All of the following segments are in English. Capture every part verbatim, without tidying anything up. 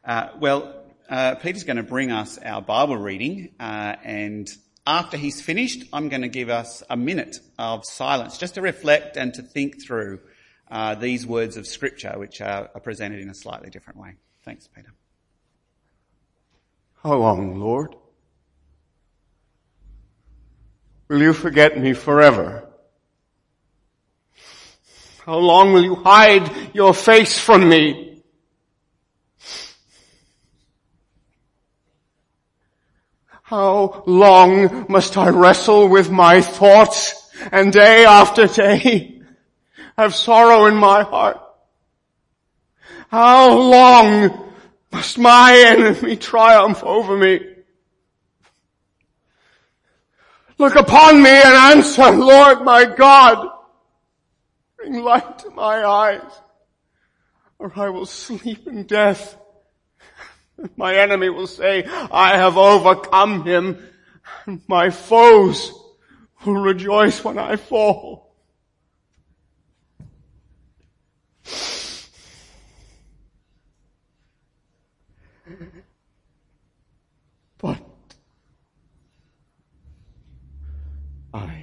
Uh, well, uh, Peter's going to bring us our Bible reading, uh, and after he's finished, I'm going to give us a minute of silence just to reflect and to think through uh, these words of Scripture, which are, are presented in a slightly different way. Thanks, Peter. How long, Lord? Will you forget me forever? How long will you hide your face from me? How long must I wrestle with my thoughts and day after day have sorrow in my heart? How long must my enemy triumph over me? Look upon me and answer, Lord my God. Bring light to my eyes, or I will sleep in death. My enemy will say, I have overcome him, and my foes will rejoice when I fall. But I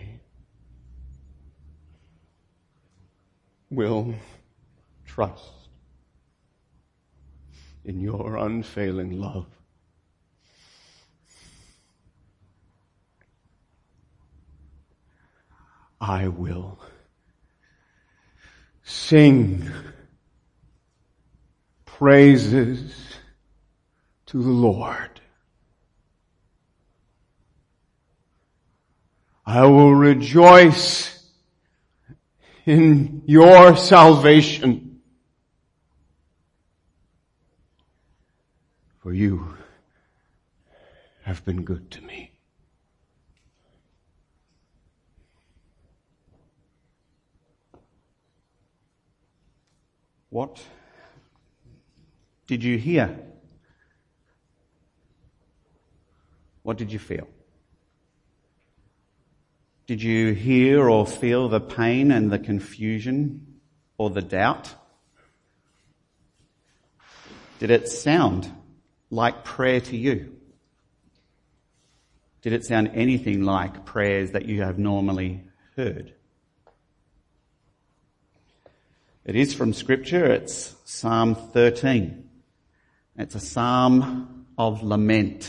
will trust in your unfailing love. I will sing praises to the Lord. I will rejoice in your salvation. For you have been good to me. What did you hear? What did you feel? Did you hear or feel the pain and the confusion or the doubt? Did it sound like prayer to you? Did it sound anything like prayers that you have normally heard? It is from Scripture. It's Psalm thirteen. It's a psalm of lament.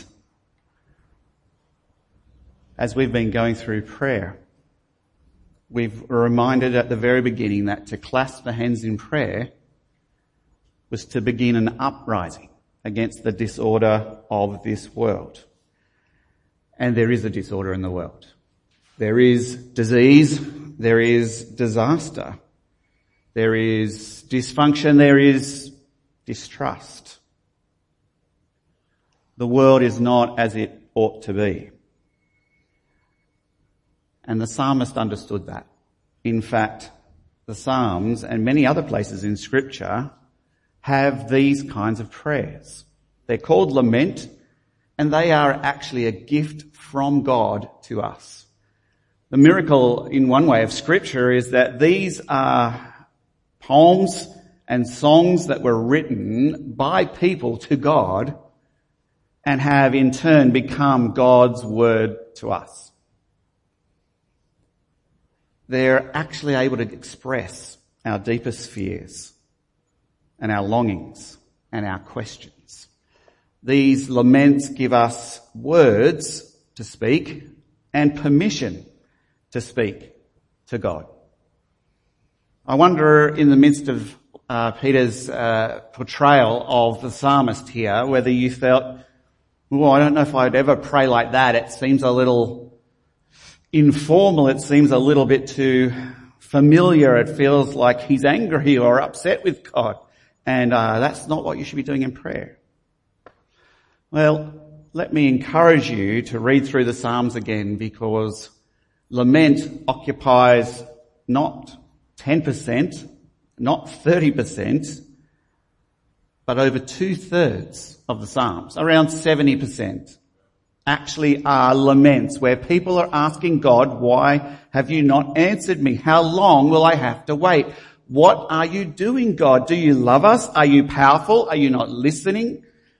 As we've been going through prayer, we've reminded at the very beginning that to clasp the hands in prayer was to begin an uprising against the disorder of this world. And there is a disorder in the world. There is disease, there is disaster, there is dysfunction, there is distrust. The world is not as it ought to be. And the psalmist understood that. In fact, the Psalms and many other places in Scripture have these kinds of prayers. They're called lament, and they are actually a gift from God to us. The miracle in one way of Scripture is that these are poems and songs that were written by people to God and have in turn become God's word to us. They're actually able to express our deepest fears and our longings and our questions. These laments give us words to speak and permission to speak to God. I wonder, in the midst of uh, Peter's uh, portrayal of the psalmist here, whether you felt, well, I don't know if I'd ever pray like that. It seems a little informal. It seems a little bit too familiar. It feels like he's angry or upset with God. And uh, that's not what you should be doing in prayer. Well, let me encourage you to read through the Psalms again, because lament occupies not ten percent, not thirty percent, but over two-thirds of the Psalms, around seventy percent, actually are laments where people are asking God, why have you not answered me? How long will I have to wait? What are you doing, God? Do you love us? Are you powerful? Are you not listening?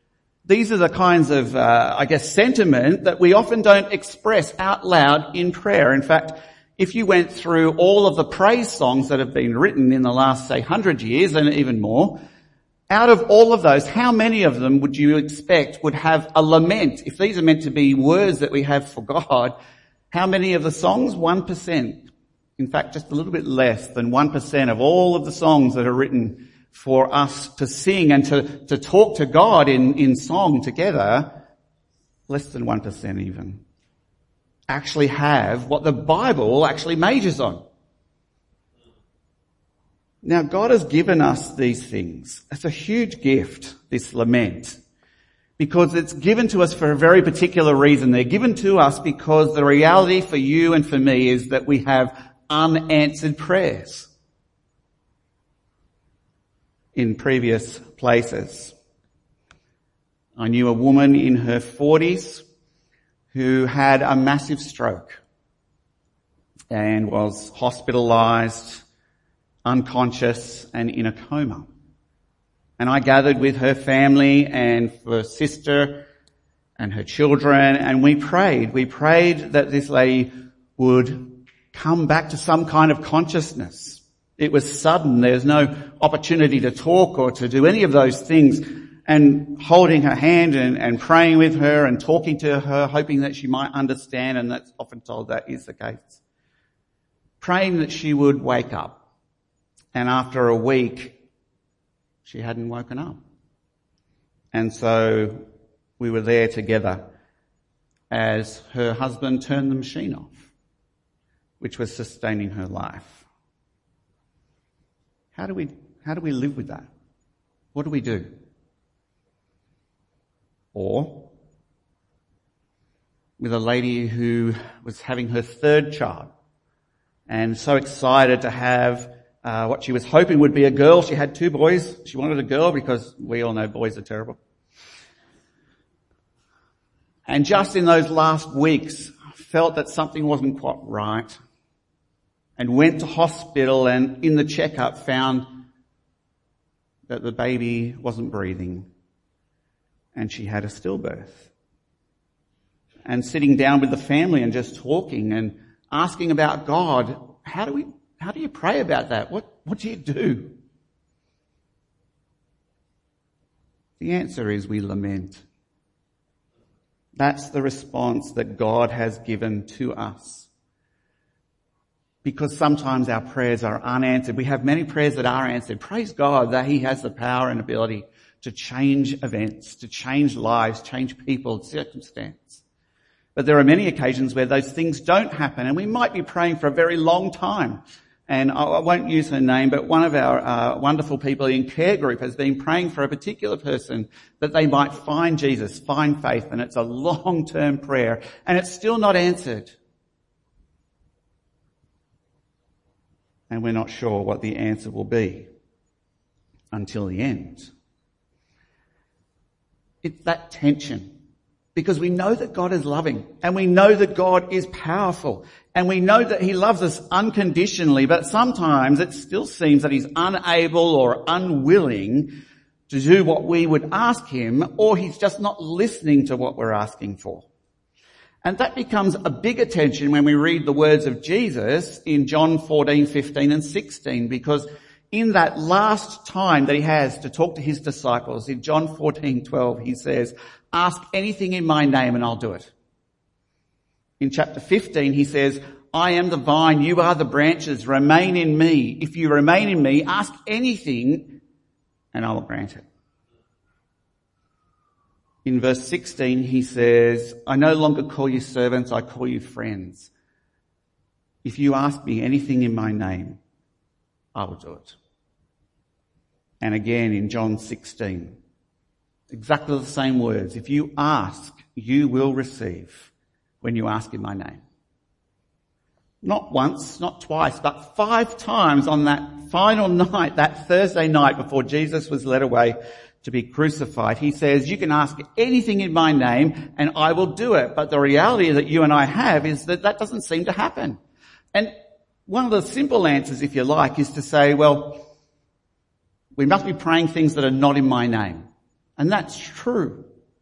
These are the kinds of, uh, I guess, sentiment that we often don't express out loud in prayer. In fact, if you went through all of the praise songs that have been written in the last, say, hundred years and even more, out of all of those, how many of them would you expect would have a lament? If these are meant to be words that we have for God, how many of the songs? One percent. In fact, just a little bit less than one percent of all of the songs that are written for us to sing and to, to talk to God in, in song together, less than one percent even, actually have what the Bible actually majors on. Now, God has given us these things. It's a huge gift, this lament, because it's given to us for a very particular reason. They're given to us because the reality for you and for me is that we have unanswered prayers in previous places. I knew a woman in her forties who had a massive stroke and was hospitalized, unconscious and in a coma. And I gathered with her family and her sister and her children, and we prayed. We prayed that this lady would come back to some kind of consciousness. It was sudden. There was no opportunity to talk or to do any of those things. And holding her hand and, and praying with her and talking to her, hoping that she might understand, and that's often told that is the case. Praying that she would wake up. And after a week, she hadn't woken up. And so we were there together as her husband turned the machine off, which was sustaining her life. How do we, how do we live with that? What do we do? Or with a lady who was having her third child and so excited to have uh, what she was hoping would be a girl. She had two boys. She wanted a girl because we all know boys are terrible. And just in those last weeks, felt that something wasn't quite right and went to hospital, and in the checkup found that the baby wasn't breathing and she had a stillbirth. And sitting down with the family and just talking and asking about God, how do we, how do you pray about that? What, what do you do? The answer is we lament. That's the response that God has given to us. Because sometimes our prayers are unanswered. We have many prayers that are answered. Praise God that He has the power and ability to change events, to change lives, change people, circumstance. But there are many occasions where those things don't happen, and we might be praying for a very long time. And I won't use her name, but one of our uh, wonderful people in care group has been praying for a particular person that they might find Jesus, find faith, and it's a long-term prayer, and it's still not answered. And we're not sure what the answer will be until the end. It's that tension. Because we know that God is loving, and we know that God is powerful, and we know that He loves us unconditionally, but sometimes it still seems that He's unable or unwilling to do what we would ask Him, or He's just not listening to what we're asking for. And that becomes a bigger tension when we read the words of Jesus in John fourteen, fifteen and sixteen, because in that last time that He has to talk to His disciples, in John fourteen, twelve, He says, ask anything in my name and I'll do it. In chapter fifteen, He says, I am the vine, you are the branches, remain in me. If you remain in me, ask anything and I will grant it. In verse sixteen, He says, I no longer call you servants, I call you friends. If you ask me anything in my name, I will do it. And again in John sixteen, exactly the same words. If you ask, you will receive when you ask in my name. Not once, not twice, but five times on that final night, that Thursday night before Jesus was led away to be crucified, He says, you can ask anything in my name and I will do it. But the reality that you and I have is that that doesn't seem to happen. And one of the simple answers, if you like, is to say, well, we must be praying things that are not in my name. And that's true.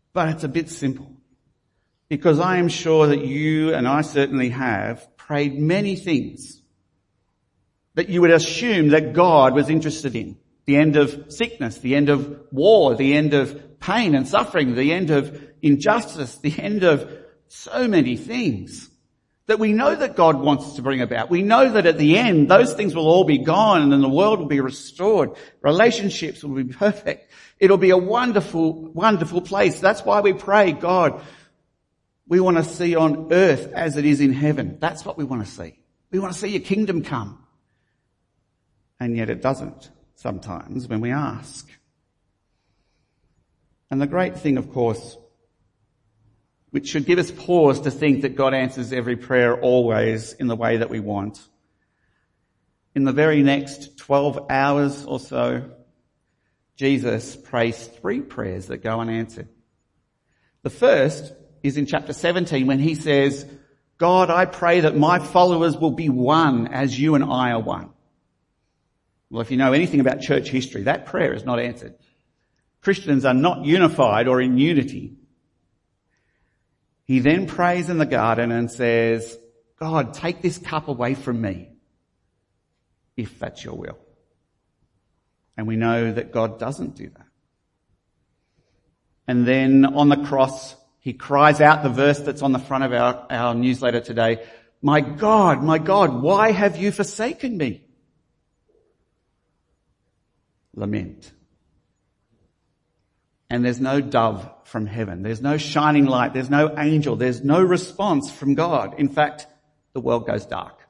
But it's a bit simple. Because I am sure that you, and I certainly have, prayed many things that you would assume that God was interested in. The end of sickness, the end of war, the end of pain and suffering, the end of injustice, the end of so many things that we know that God wants to bring about. We know that at the end, those things will all be gone and then the world will be restored. Relationships will be perfect. It'll be a wonderful, wonderful place. That's why we pray, God, we want to see on earth as it is in heaven. That's what we want to see. We want to see your kingdom come. And yet it doesn't sometimes when we ask. And the great thing, of course, which should give us pause to think that God answers every prayer always in the way that we want. In the very next twelve hours or so, Jesus prays three prayers that go unanswered. The first is in chapter seventeen when he says, God, I pray that my followers will be one as you and I are one. Well, if you know anything about church history, that prayer is not answered. Christians are not unified or in unity. He then prays in the garden and says, God, take this cup away from me, if that's your will. And we know that God doesn't do that. And then on the cross, he cries out the verse that's on the front of our, our newsletter today, my God, my God, why have you forsaken me? Lament. And there's no dove from heaven. There's no shining light. There's no angel. There's no response from God. In fact, the world goes dark.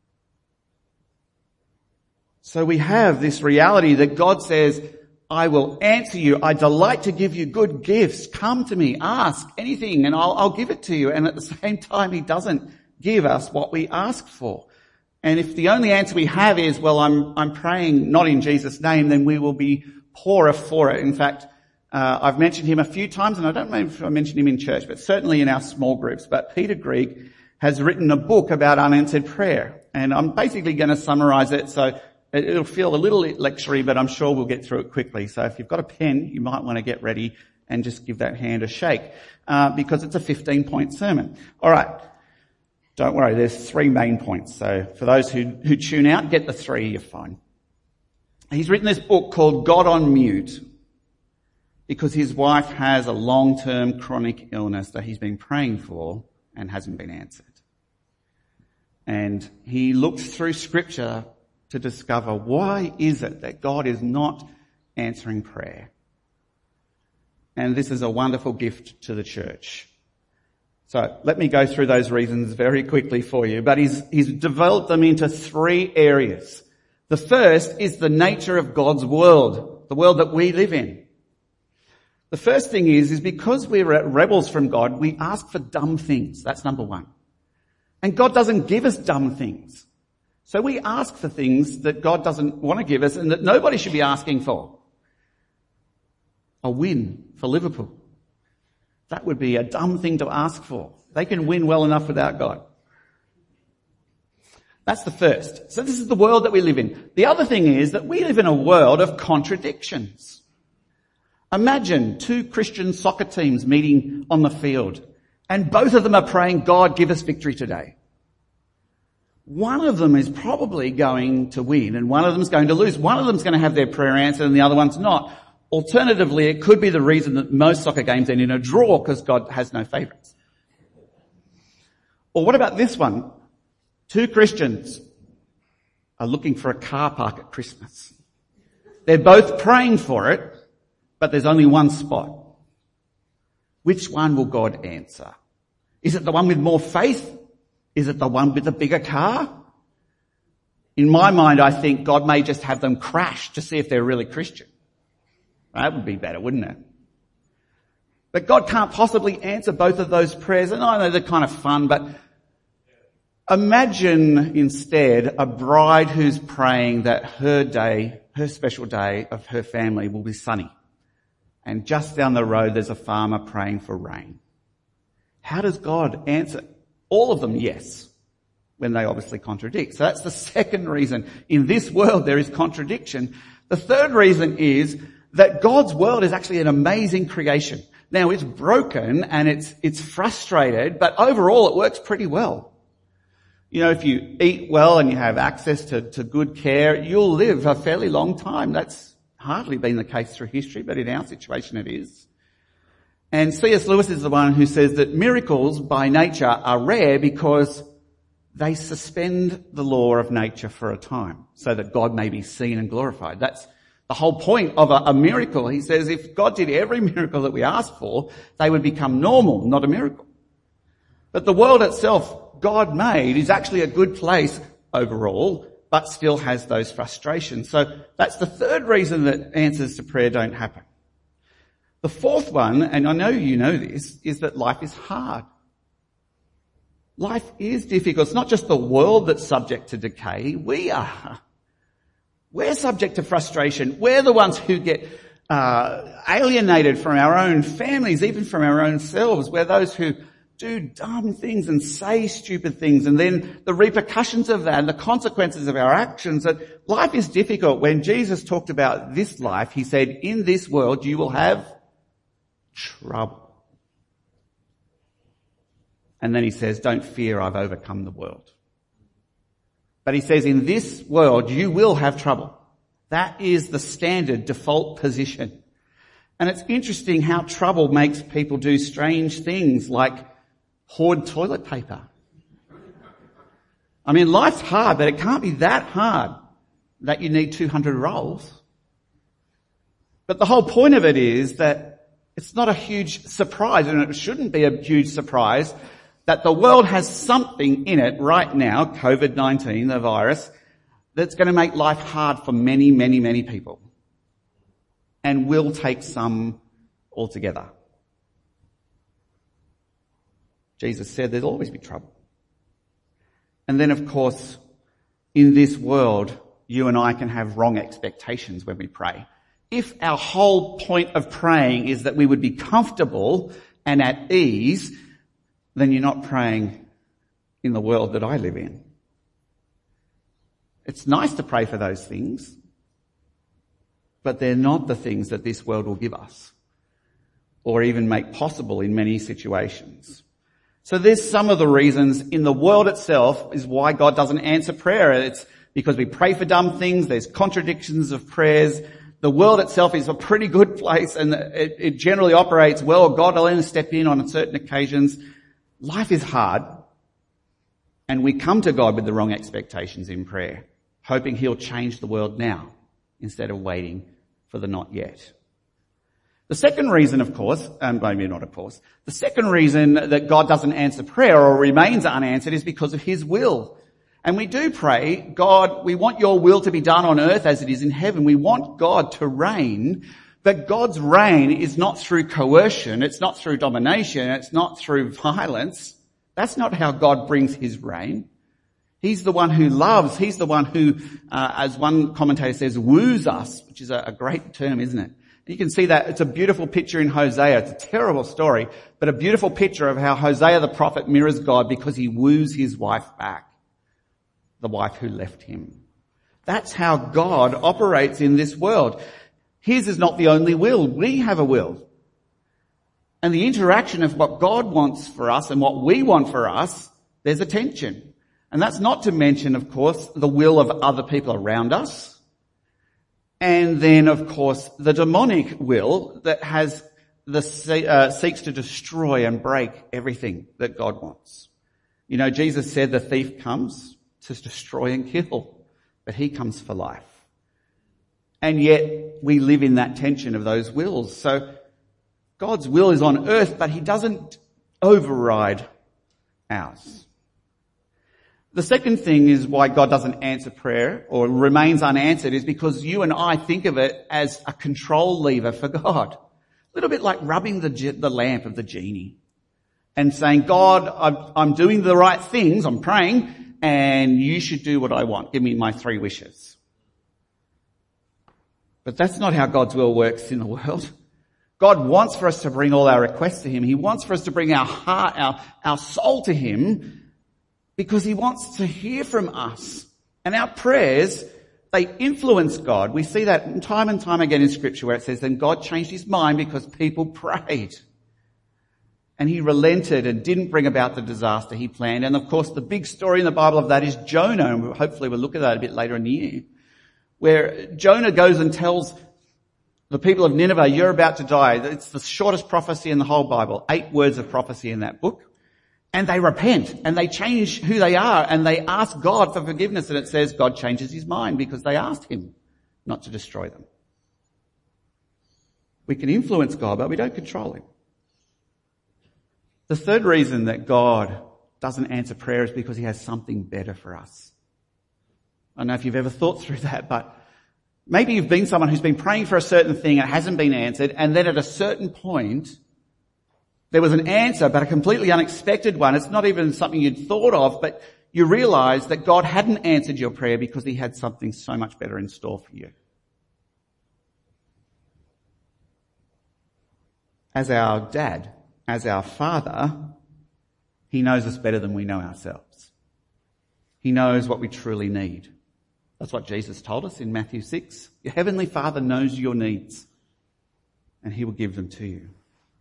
So we have this reality that God says, I will answer you. I delight to give you good gifts. Come to me, ask anything and I'll, I'll give it to you. And at the same time, he doesn't give us what we ask for. And if the only answer we have is, well, I'm, I'm praying not in Jesus' name, then we will be poorer for it. In fact, Uh, I've mentioned him a few times, and I don't know if I mentioned him in church, but certainly in our small groups. But Peter Greig has written a book about unanswered prayer, and I'm basically going to summarize it. So it'll feel a little lectury, but I'm sure we'll get through it quickly. So if you've got a pen, you might want to get ready and just give that hand a shake, uh, because it's a fifteen-point sermon. All right. Don't worry, there's three main points. So for those who, who tune out, get the three, you're fine. He's written this book called God on Mute, because his wife has a long-term chronic illness that he's been praying for and hasn't been answered. And he looked through scripture to discover, why is it that God is not answering prayer? And this is a wonderful gift to the church. So let me go through those reasons very quickly for you. But he's, he's developed them into three areas. The first is the nature of God's world, the world that we live in. The first thing is, is because we're rebels from God, we ask for dumb things. That's number one. And God doesn't give us dumb things. So we ask for things that God doesn't want to give us and that nobody should be asking for. A win for Liverpool. That would be a dumb thing to ask for. They can win well enough without God. That's the first. So this is the world that we live in. The other thing is that we live in a world of contradictions. Imagine two Christian soccer teams meeting on the field and both of them are praying, God, give us victory today. One of them is probably going to win and one of them is going to lose. One of them is going to have their prayer answered and the other one's not. Alternatively, it could be the reason that most soccer games end in a draw because God has no favourites. Or what about this one? Two Christians are looking for a car park at Christmas. They're both praying for it, but there's only one spot. Which one will God answer? Is it the one with more faith? Is it the one with the bigger car? In my mind, I think God may just have them crash to see if they're really Christian. That would be better, wouldn't it? But God can't possibly answer both of those prayers. And I know they're kind of fun, but imagine instead a bride who's praying that her day, her special day of her family will be sunny. And just down the road there's a farmer praying for rain. How does God answer? All of them, yes, when they obviously contradict. So that's the second reason. In this world there is contradiction. The third reason is that God's world is actually an amazing creation. Now it's broken and it's, it's frustrated, but overall it works pretty well. You know, if you eat well and you have access to, to good care, you'll live a fairly long time. That's hardly been the case through history, but in our situation it is. And C S Lewis is the one who says that miracles by nature are rare because they suspend the law of nature for a time so that God may be seen and glorified. That's the whole point of a, a miracle. He says if God did every miracle that we asked for, they would become normal, not a miracle. But the world itself, God made, is actually a good place overall, but still has those frustrations. So that's the third reason that answers to prayer don't happen. The fourth one, and I know you know this, is that life is hard. Life is difficult. It's not just the world that's subject to decay. We are. We're subject to frustration. We're the ones who get uh, alienated from our own families, even from our own selves. We're those who do dumb things and say stupid things, and then the repercussions of that and the consequences of our actions. That life is difficult. When Jesus talked about this life, he said, in this world you will have trouble. And then he says, don't fear, I've overcome the world. But he says, in this world you will have trouble. That is the standard default position. And it's interesting how trouble makes people do strange things like hoard toilet paper. I mean, life's hard, but it can't be that hard that you need two hundred rolls. But the whole point of it is that it's not a huge surprise, and it shouldn't be a huge surprise, that the world has something in it right now, COVID nineteen, the virus, that's going to make life hard for many, many, many people. And will take some altogether. Jesus said there'll always be trouble. And then, of course, in this world, you and I can have wrong expectations when we pray. If our whole point of praying is that we would be comfortable and at ease, then you're not praying in the world that I live in. It's nice to pray for those things, but they're not the things that this world will give us, or even make possible in many situations. So there's some of the reasons in the world itself is why God doesn't answer prayer. It's because we pray for dumb things. There's contradictions of prayers. The world itself is a pretty good place, and it, it generally operates well. God will only step in on certain occasions. Life is hard, and we come to God with the wrong expectations in prayer, hoping he'll change the world now instead of waiting for the not yet. The second reason, of course, and maybe not of course, the second reason that God doesn't answer prayer or remains unanswered is because of his will. And we do pray, God, we want your will to be done on earth as it is in heaven. We want God to reign, but God's reign is not through coercion, it's not through domination, it's not through violence. That's not how God brings his reign. He's the one who loves, he's the one who, uh, as one commentator says, woos us, which is a, a great term, isn't it? You can see that it's a beautiful picture in Hosea. It's a terrible story, but a beautiful picture of how Hosea the prophet mirrors God because he woos his wife back, the wife who left him. That's how God operates in this world. His is not the only will. We have a will. And the interaction of what God wants for us and what we want for us, there's a tension. And that's not to mention, of course, the will of other people around us. And then, of course, the demonic will that has the uh, seeks to destroy and break everything that God wants. You know, Jesus said the thief comes to destroy and kill, but he comes for life. And yet we live in that tension of those wills. So God's will is on earth, but he doesn't override ours. The second thing is why God doesn't answer prayer or remains unanswered is because you and I think of it as a control lever for God. A little bit like rubbing the, the lamp of the genie and saying, God, I'm, I'm doing the right things, I'm praying, and you should do what I want. Give me my three wishes. But that's not how God's will works in the world. God wants for us to bring all our requests to him. He wants for us to bring our heart, our, our soul to him, because he wants to hear from us. And our prayers, they influence God. We see that time and time again in Scripture where it says, then God changed his mind because people prayed. And he relented and didn't bring about the disaster he planned. And of course, the big story in the Bible of that is Jonah. And hopefully we'll look at that a bit later in the year, where Jonah goes and tells the people of Nineveh, you're about to die. It's the shortest prophecy in the whole Bible. Eight words of prophecy in that book. And they repent and they change who they are and they ask God for forgiveness. And it says God changes his mind because they asked him not to destroy them. We can influence God, but we don't control him. The third reason that God doesn't answer prayer is because he has something better for us. I don't know if you've ever thought through that, but maybe you've been someone who's been praying for a certain thing and it hasn't been answered, and then at a certain point, there was an answer, but a completely unexpected one. It's not even something you'd thought of, but you realise that God hadn't answered your prayer because he had something so much better in store for you. As our dad, as our father, he knows us better than we know ourselves. He knows what we truly need. That's what Jesus told us in Matthew six. Your heavenly Father knows your needs, and he will give them to you.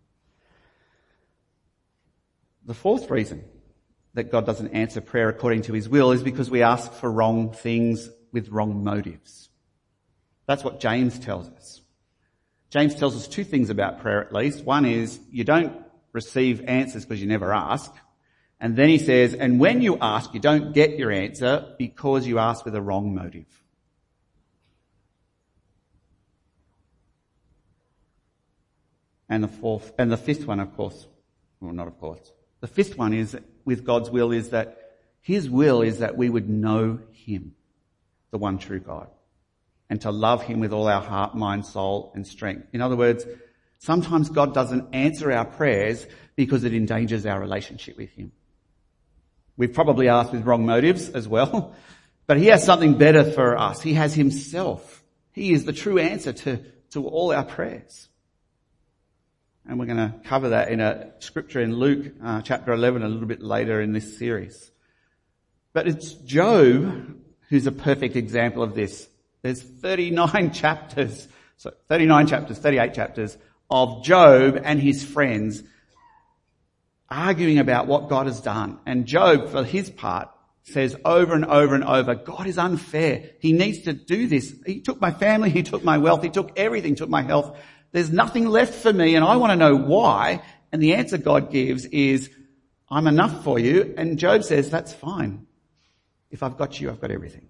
The fourth reason that God doesn't answer prayer according to his will is because we ask for wrong things with wrong motives. That's what James tells us. James tells us two things about prayer at least. One is you don't receive answers because you never ask. And then he says, and when you ask, you don't get your answer because you ask with a wrong motive. And the fourth, and the fifth one, of course, well, not of course. The fifth one is, with God's will, is that his will is that we would know him, the one true God, and to love him with all our heart, mind, soul, and strength. In other words, sometimes God doesn't answer our prayers because it endangers our relationship with him. We've probably asked with wrong motives as well, but he has something better for us. He has himself. He is the true answer to, to all our prayers. And we're going to cover that in a scripture in Luke uh, chapter eleven a little bit later in this series. But it's Job who's a perfect example of this. There's thirty-nine chapters, so thirty-nine chapters, thirty-eight chapters of Job and his friends arguing about what God has done. And Job, for his part, says over and over and over, God is unfair. He needs to do this. He took my family, he took my wealth, he took everything, took my health. There's nothing left for me and I want to know why. And the answer God gives is, I'm enough for you. And Job says, that's fine. If I've got you, I've got everything.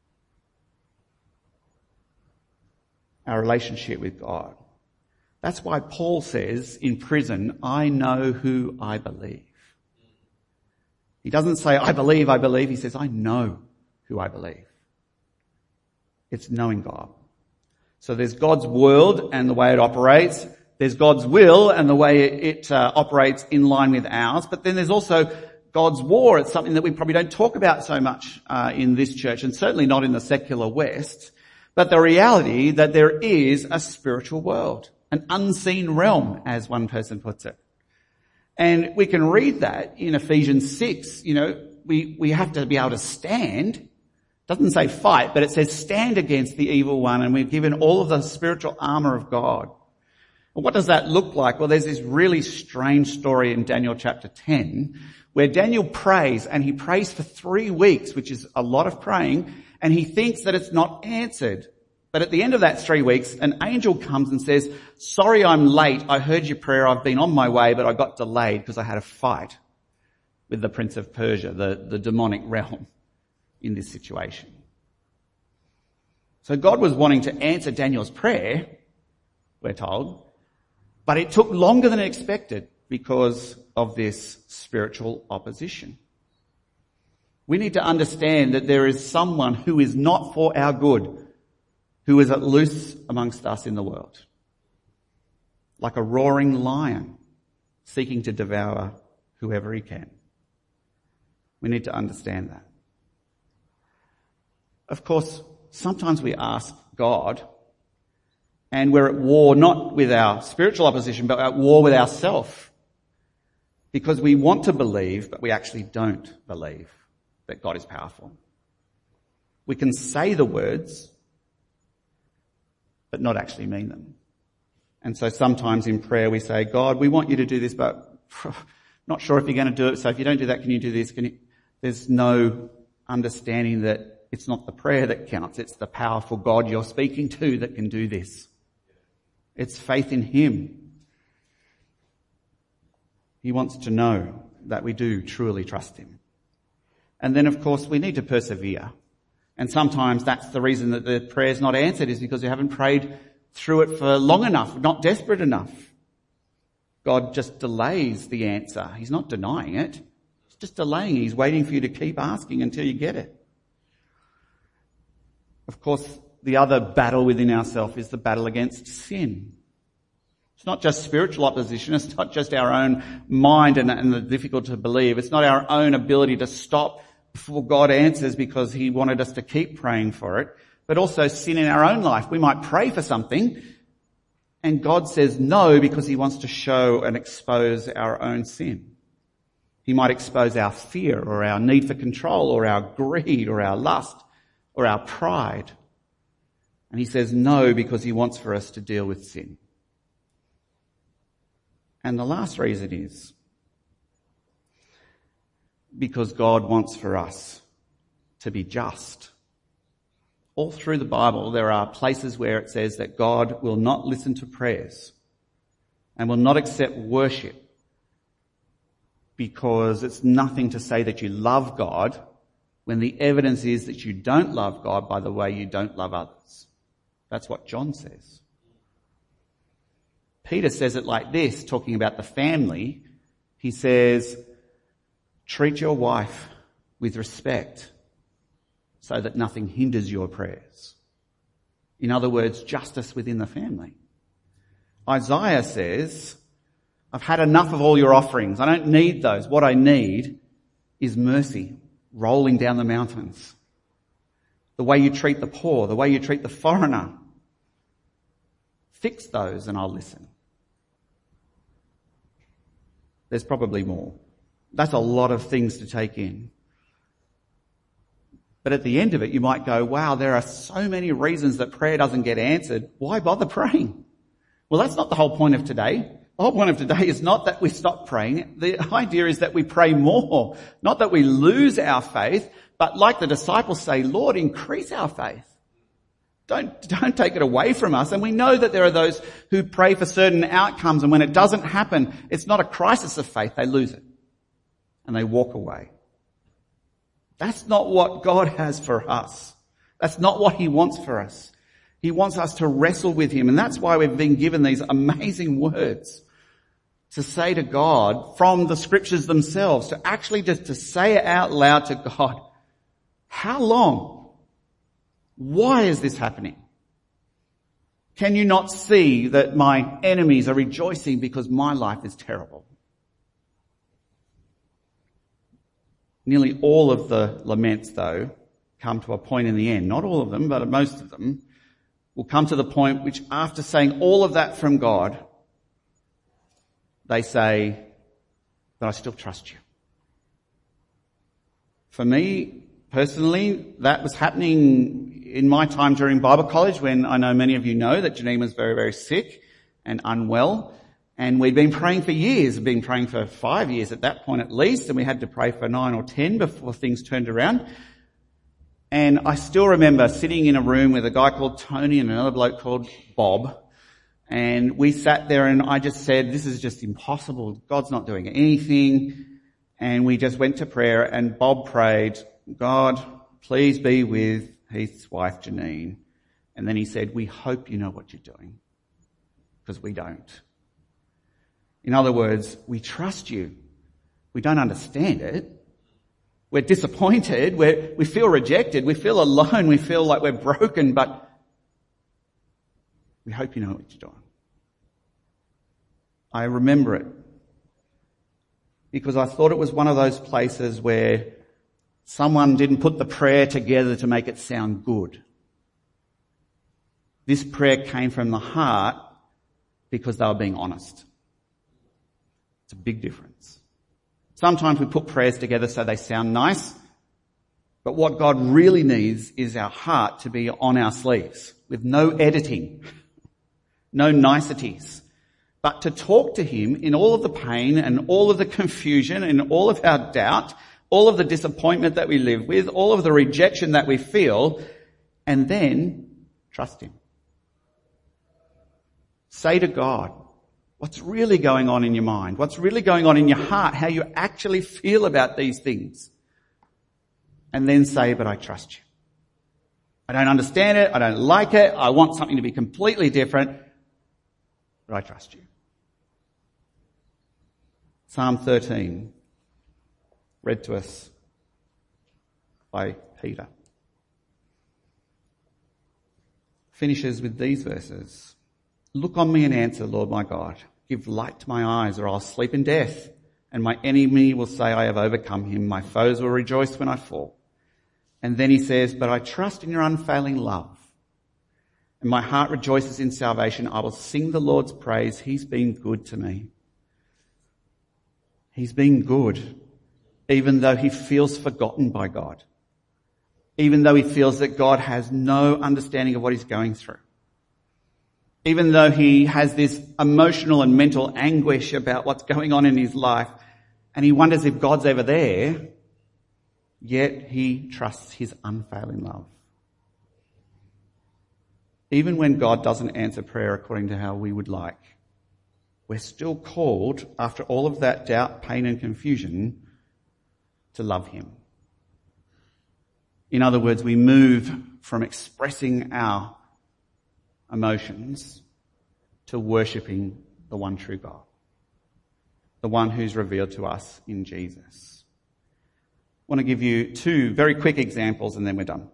Our relationship with God. That's why Paul says in prison, I know who I believe. He doesn't say, I believe, I believe. He says, I know who I believe. It's knowing God. So there's God's world and the way it operates. There's God's will and the way it uh, operates in line with ours. But then there's also God's war. It's something that we probably don't talk about so much uh, in this church, and certainly not in the secular West. But the reality that there is a spiritual world, an unseen realm, as one person puts it. And we can read that in Ephesians six. You know, we, we have to be able to stand. It doesn't say fight, but it says stand against the evil one, and we're given all of the spiritual armour of God. And what does that look like? Well, there's this really strange story in Daniel chapter ten where Daniel prays, and he prays for three weeks, which is a lot of praying, and he thinks that it's not answered. But at the end of that three weeks, an angel comes and says, sorry, I'm late. I heard your prayer. I've been on my way, but I got delayed because I had a fight with the Prince of Persia, the, the demonic realm in this situation. So God was wanting to answer Daniel's prayer, we're told, but it took longer than expected because of this spiritual opposition. We need to understand that there is someone who is not for our good, who is at loose amongst us in the world, like a roaring lion seeking to devour whoever he can. We need to understand that. Of course, sometimes we ask God, and we're at war not with our spiritual opposition, but at war with ourselves, because we want to believe, but we actually don't believe that God is powerful. We can say the words, but not actually mean them. And so sometimes in prayer we say, God, we want you to do this, but not sure if you're going to do it, so if you don't do that, can you do this? Can you? There's no understanding that it's not the prayer that counts, it's the powerful God you're speaking to that can do this. It's faith in him. He wants to know that we do truly trust him. And then, of course, we need to persevere. And sometimes that's the reason that the prayer's not answered, is because you haven't prayed through it for long enough, not desperate enough. God just delays the answer. He's not denying it. He's just delaying it. He's waiting for you to keep asking until you get it. Of course, the other battle within ourselves is the battle against sin. It's not just spiritual opposition. It's not just our own mind and, and the difficult to believe. It's not our own ability to stop before God answers because he wanted us to keep praying for it, but also sin in our own life. We might pray for something and God says no because he wants to show and expose our own sin. He might expose our fear or our need for control or our greed or our lust or our pride. And he says no because he wants for us to deal with sin. And the last reason is because God wants for us to be just. All through the Bible, there are places where it says that God will not listen to prayers and will not accept worship because it's nothing to say that you love God when the evidence is that you don't love God by the way you don't love others. That's what John says. Peter says it like this, talking about the family. He says, treat your wife with respect so that nothing hinders your prayers. In other words, justice within the family. Isaiah says, I've had enough of all your offerings. I don't need those. What I need is mercy rolling down the mountains. The way you treat the poor, the way you treat the foreigner. Fix those and I'll listen. There's probably more. That's a lot of things to take in. But at the end of it, you might go, wow, there are so many reasons that prayer doesn't get answered. Why bother praying? Well, that's not the whole point of today. The whole point of today is not that we stop praying. The idea is that we pray more. Not that we lose our faith, but like the disciples say, Lord, increase our faith. Don't, don't take it away from us. And we know that there are those who pray for certain outcomes, and when it doesn't happen, it's not a crisis of faith. They lose it. And they walk away. That's not what God has for us. That's not what he wants for us. He wants us to wrestle with him. And that's why we've been given these amazing words to say to God from the scriptures themselves, to actually just to say it out loud to God. How long? Why is this happening? Can you not see that my enemies are rejoicing because my life is terrible? Nearly all of the laments, though, come to a point in the end. Not all of them, but most of them will come to the point which, after saying all of that from God, they say, but I still trust you. For me, personally, that was happening in my time during Bible college, when I know many of you know that Janine was very, very sick and unwell. And we'd been praying for years, we'd been praying for five years at that point at least, and we had to pray for nine or ten before things turned around. And I still remember sitting in a room with a guy called Tony and another bloke called Bob. And we sat there and I just said, this is just impossible. God's not doing anything. And we just went to prayer, and Bob prayed, God, please be with Heath's wife, Janine. And then he said, we hope you know what you're doing, because we don't. In other words, we trust you. We don't understand it. We're disappointed. We're, we feel rejected. We feel alone. We feel like we're broken, but we hope you know what you're doing. I remember it because I thought it was one of those places where someone didn't put the prayer together to make it sound good. This prayer came from the heart because they were being honest. It's a big difference. Sometimes we put prayers together so they sound nice, but what God really needs is our heart to be on our sleeves with no editing, no niceties, but to talk to him in all of the pain and all of the confusion and all of our doubt, all of the disappointment that we live with, all of the rejection that we feel, and then trust him. Say to God, what's really going on in your mind? What's really going on in your heart? How you actually feel about these things? And then say, but I trust you. I don't understand it. I don't like it. I want something to be completely different, but I trust you. Psalm thirteen, read to us by Peter, finishes with these verses. Look on me and answer, Lord my God. Give light to my eyes, or I'll sleep in death, and my enemy will say I have overcome him. My foes will rejoice when I fall. And then he says, but I trust in your unfailing love, and my heart rejoices in salvation. I will sing the Lord's praise. He's been good to me. He's been good, even though he feels forgotten by God, even though he feels that God has no understanding of what he's going through, even though he has this emotional and mental anguish about what's going on in his life, and he wonders if God's ever there. Yet he trusts his unfailing love. Even when God doesn't answer prayer according to how we would like, we're still called, after all of that doubt, pain and confusion, to love him. In other words, we move from expressing our emotions to worshipping the one true God, the one who's revealed to us in Jesus. I want to give you two very quick examples and then we're done.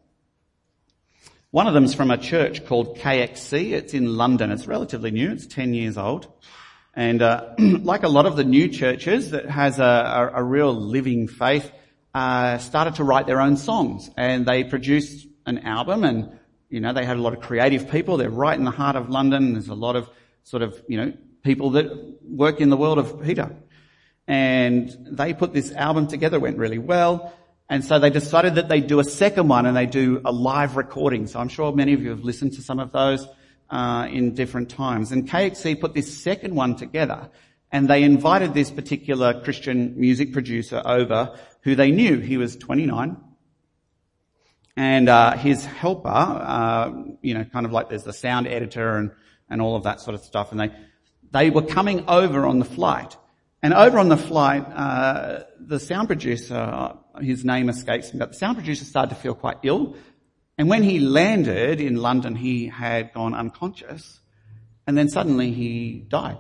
One of them is from a church called K X C. It's in London. It's relatively new. It's ten years old. And uh, like a lot of the new churches that has a, a, a real living faith, uh, started to write their own songs. And they produced an album, and, you know, they had a lot of creative people. They're right in the heart of London. There's a lot of sort of, you know, people that work in the world of Peter. And they put this album together, went really well. And so they decided that they'd do a second one, and they do a live recording. So I'm sure many of you have listened to some of those uh in different times. And K X C put this second one together, and they invited this particular Christian music producer over who they knew. He was twenty-nine. And uh his helper, uh you know, kind of like there's the sound editor and, and all of that sort of stuff. And they, they were coming over on the flight. And over on the flight, uh, the sound producer, his name escapes me, but the sound producer started to feel quite ill. And when he landed in London, he had gone unconscious. And then suddenly he died.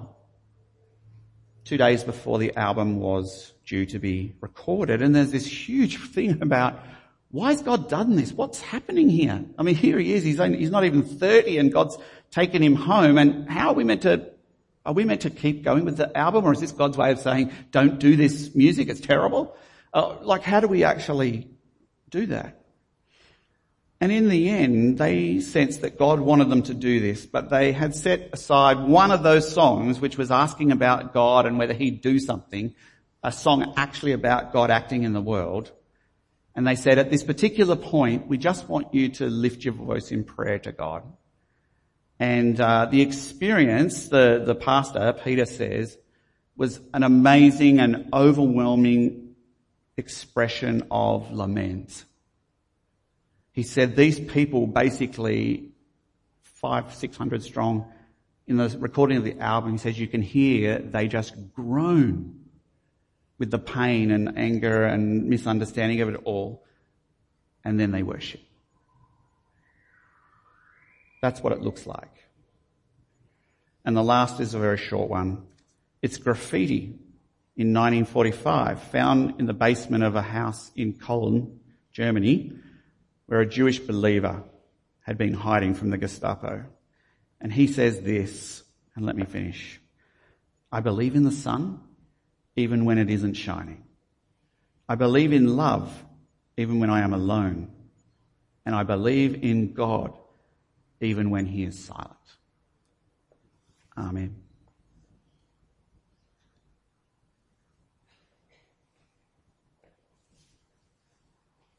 Two days before the album was due to be recorded. And there's this huge thing about, why has God done this? What's happening here? I mean, here he is. He's only, he's not even thirty, and God's taken him home. And how are we meant to Are we meant to keep going with the album, or is this God's way of saying, don't do this music, it's terrible? Uh, like, how do we actually do that? And in the end, they sensed that God wanted them to do this, but they had set aside one of those songs, which was asking about God and whether he'd do something, a song actually about God acting in the world. And they said, at this particular point, we just want you to lift your voice in prayer to God. And uh, the experience, the, the pastor, Peter says, was an amazing and overwhelming expression of lament. He said these people, basically five, six hundred strong, in the recording of the album, he says you can hear they just groan with the pain and anger and misunderstanding of it all. And then they worship. That's what it looks like. And the last is a very short one. It's graffiti in nineteen forty-five, found in the basement of a house in Cologne, Germany, where a Jewish believer had been hiding from the Gestapo. And he says this, and let me finish. I believe in the sun, even when it isn't shining. I believe in love, even when I am alone. And I believe in God, even when he is silent. Amen.